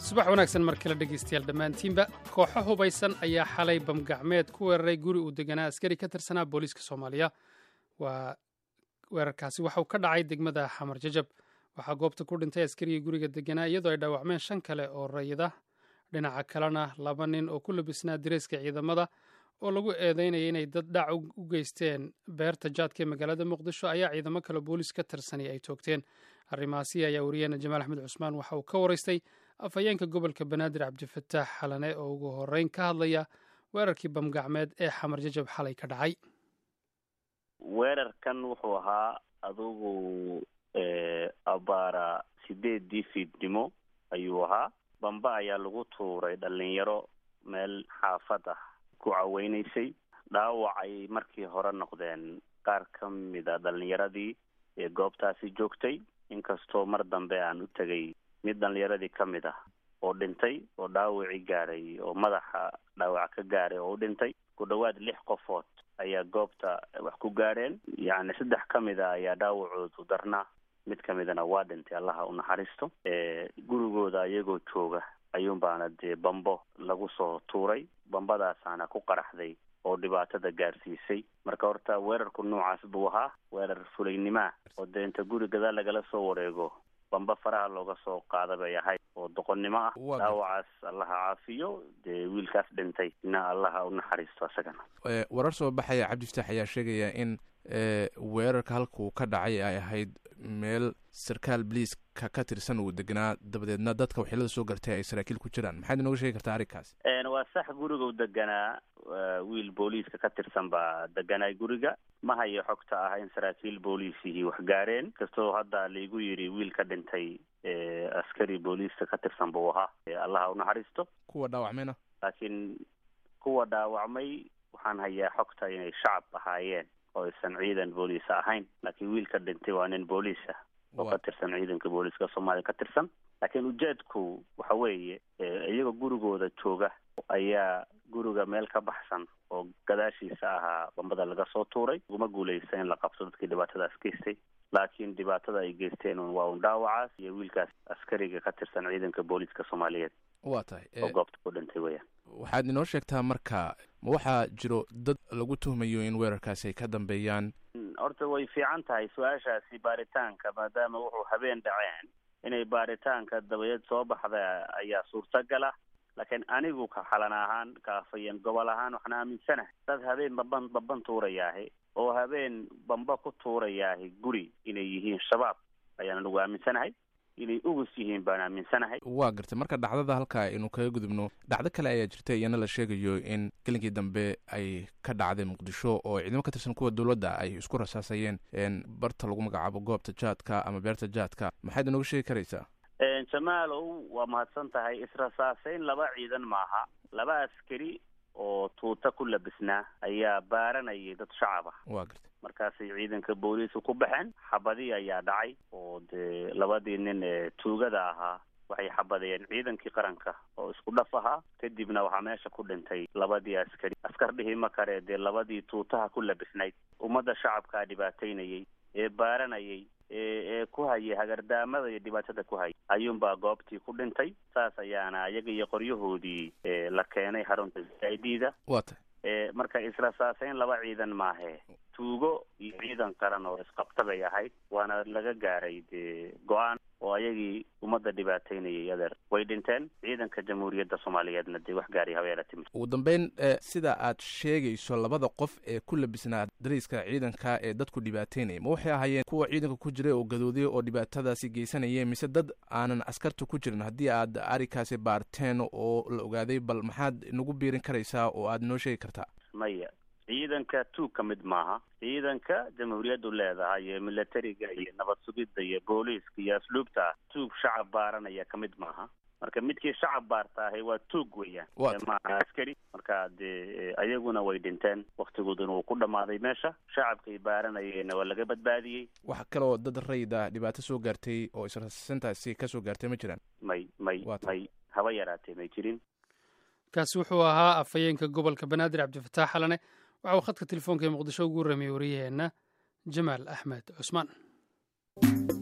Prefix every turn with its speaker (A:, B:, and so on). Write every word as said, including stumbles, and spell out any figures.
A: subax wanaagsan markii la dhegeystayaal dhammaantiinba kooxo hubaysan ayaa xalay bamgacmeed ku weeraray guri uu deganaa askari ka tirsanaa booliiska soomaaliya. waa weerarkaasi waxa uu ka dhacay degmada xamar jajab. waxaa goobta ku dhintay askarigii guriga deganaa iyadoo ay dhaawacmeen shan kale oo rayida. dhinaca kalena laba nin oo ku labisnaa direyska ciidamada oo lagu eedeynaya inay dad dhac u geysteen beerta jaadka ee magaalada muqdisho ayaa ciidamo kale booliis ka tirsanay ay toogteen. arrimahaasi ayaa wariyeena jamaal axmed cusmaan waxa uu ka waraystay afhayeenka gobolka banaadir cabdifataax xalane oo ugu horeyn ka hadlaya weerarkii bamgacmeed ee xamar jajab xalay ka dhacay.
B: weerarkan wuxuu ahaa adugu abaara sideedii fiidnimo ayuu ahaa. bamba ayaa lagu tuuray dhalinyaro meel xaafad ah ku caweynaysay. dhaawacay markii hore noqdeen qaar ka mida dhalinyaradii ee goobtaasi joogtay, inkastoo mar dambe aan u tegay mid dhalinyaradii ka mid ah oo dhintay oo dhaawacii gaaray oo madaxa dhaawac ka gaaray oo u dhintay. ku dhowaad lix qofood ayaa goobta wax ku gaadheen, yacni saddex ka mid a ayaa dhaawacoodu darnaa, mid ka midana waa dhintay, allaha u naxariisto. gurigooda iyagoo jooga ayuun baana dee bambo lagu soo tuuray. bambadaasaana ku qaraxday oo dhibaatada gaarsiisay. marka horta weerarku noocaas buu ahaa, weerar fulaynima oo dee inta guri gadaal lagala soo wareego bamba faraha looga soo qaada bay ahayd oo doqonnimo ah. dhaawacaas allaha caafiyo, dee wiilkaas dhintay ina allaha u naxariisto isagana.
C: warar soo baxaya cabdifataax ayaa sheegaya in weerarka halkuu ka dhacay ay ahayd meel sarkaal boliiska ka tirsan uu deganaa, dabadeedna dadka waxyeelada soo gartay ay saraakiil ku jiraan. maxaad inooga sheegi kartaa arrinkaas?
B: waa sax, guriga u deganaa wiil booliiska ka tirsan baa deganaa guriga. ma hayo xogta ah in saraakiil booliisihii wax gaareen, kastoo hadda laigu yidhi wiil ka dhintay askari booliiska ka tirsan buu ahaa, allaha u naxariisto.
C: kuwa dhaawacmayna
B: laakiin kuwa dhaawacmay waxaan hayaa xogta inay shacab ahaayeen oo aysan ciidan booliis ahayn. laakiin wiilka dhintay waa nin booliis ah oo ka tirsan ciidanka booliiska soomaaliya ka tirsan. laakiin ujeedku waxa weeye iyagoo gurigooda jooga ayaa guriga meel ka baxsan oo gadaashiisa ahaa bambada laga soo tuuray. uma guuleysa in la qabto dadkii dhibaatadaas geystay, laakiin dhibaatada ay geysteen waa un dhaawacaas iyo wiilkaas askariga ka tirsan ciidanka booliiska soomaaliyeed
C: waa tahay
B: oo goobta ku dhintay weyaan.
C: waxaad inoo sheegtaa marka ma waxaa jiro dad lagu tuhmayo in weerarkaasi ay ka dambeeyaan?
B: horta way fiican tahay su-aashaasi baaritaanka, maadaama wuxuu habeen dhaceen inay baaritaanka dabadeed soo baxda ayaa suurtagal ah. laakiin anigu ka xalan ahaan ka afhayeen gobol ahaan waxaan aaminsanahay dad habeen baban baban tuurayaahi oo habeen bamba ku tuurayaahi guri inay yihiin shabaab ayaan anigu aaminsanahay. inay ugus yihiin baan aaminsanahay.
C: waa gartay. marka dhacdada halkaa aynu kaga gudubno, dhacdo kale ayaa jirta iyana la sheegayo in gelinkii dambe ay ka dhacday muqdisho oo ciidamo ka tirsan kuwa dowladda ay isku rasaasayeen barta lagu magacaabo goobta jaadka ama beerta jaadka. maxaad inooga sheegi karaysaa?
B: jamaalow waa mahadsan tahay. israsaaseyn laba ciidan maaha, laba askari oo tuuta ku labisnaa ayaa baaranayay dad shacab ah.
C: waa gartay.
B: markaasay ciidanka booliiska ku baxeen, xabadii ayaa dhacay oo dee labadii nin ee tuugada ahaa waxay xabadeen ciidankii qaranka oo isku dhaf ahaa. kadibna waxaa meesha ku dhintay labadii askari. askar dhihi ma kare dee labadii tuutaha ku labisnayd ummadda shacabkaa dhibaataynayay ee baaranayay ee ku hayay hagardaamada iyo dhibaatada ku hayay ayuunbaa goobtii ku dhintay. saas ayaana iyaga iyo qoryahoodii la keenay xarunta i d da.
C: waa tahay.
B: marka israsaaseyn laba ciidan maahe, tuugo iyo ciidan qaran oo isqabta bay ahayd. waana laga gaaray dee go-aan oo ayagii ummadda dhibaataynayay adeer way dhinteen. ciidanka jamhuuriyadda soomaaliyeedna dee wax gaari habeena timid.
C: ugu dambeyn sida aad sheegayso labada qof ee ku labisnaa dariiska ciidanka ee dadku dhibaataynaya, ma waxay ahaayeen kuwa ciidanka ku jiray oo gadooday oo dhibaatadaasi geysanayeen, mise dad aanan askarta ku jirin? haddii aad arrinkaasi baarteen oo la ogaaday, bal maxaad nagu biirin karaysaa oo aad noo sheegi kartaa?
B: maya, ciidanka tuug ka mid maaha. ciidanka jamhuuriyaddu leedahay iyo milatariga iyo nabad sugidda iyo booliiska iyo asluubta tuug shacab baaranaya ka mid maaha. marka midkii shacab baartaahay waa tuug weeyaan, maaha askari. marka dee ayaguna way dhinteen, waktigooduna wuu ku dhammaaday meesha. shacabkay baaranayeenna waa laga badbaadiyey.
C: wax kaloo dad rayda dhibaato soo gaartay oo israsasintaasi ka soo gaartay ma jiraan?
B: may may may haba yaraatee may jirin.
A: kaasi wuxuu ahaa afhayeenka gobolka banaadir cabdifataax xalane. waxa uu khadka telefoonka ee muqdisho ugu ramiyey wariyaheenna jamaal axmed cusmaan.